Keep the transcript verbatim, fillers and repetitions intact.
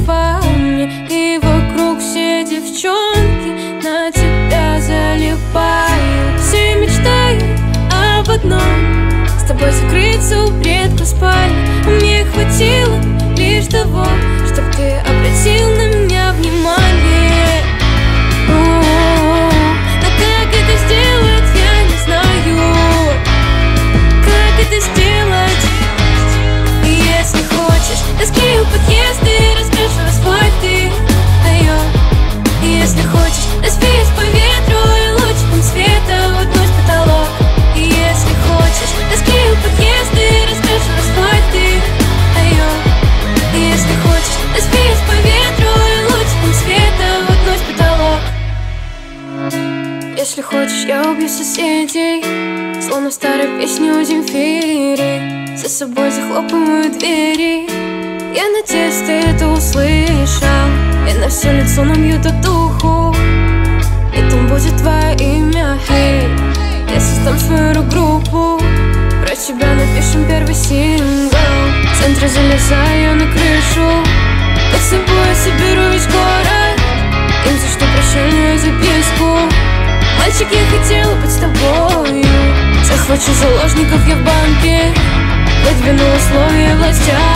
губами, и вокруг все девчонки на тебя залипают. Все мечтают об одном — с тобой закрыться у предков спальни. Мне хватило лишь того, чтоб ты обратил на меня внимание. Но как это сделать, я не знаю. Как это сделать? И если хочешь, раскрою подъезд и раскрашу асфальты. И если хочешь, развеюсь по ветру и лучиком света воткнусь в потолок. И если хочешь, раскрою подъезд и раскрашу асфальты. И если хочешь, развеюсь по ветру и лучиком света воткнусь в потолок. Если хочешь, я убью соседей, словно в старой песне у Земфиры. За собой захлопываю двери. Я надеюсь, ты это услышал. И на все лицо набью татуху, и там будет твое имя. Hey, я создам свою рок-группу, про тебя напишем первый сингл. В центре залезаю на крышу, под собой соберу весь город. Им за что прощальную записку: мальчик, я хотела быть с тобою. Захвачу заложников я в банке, выдвину условия властям.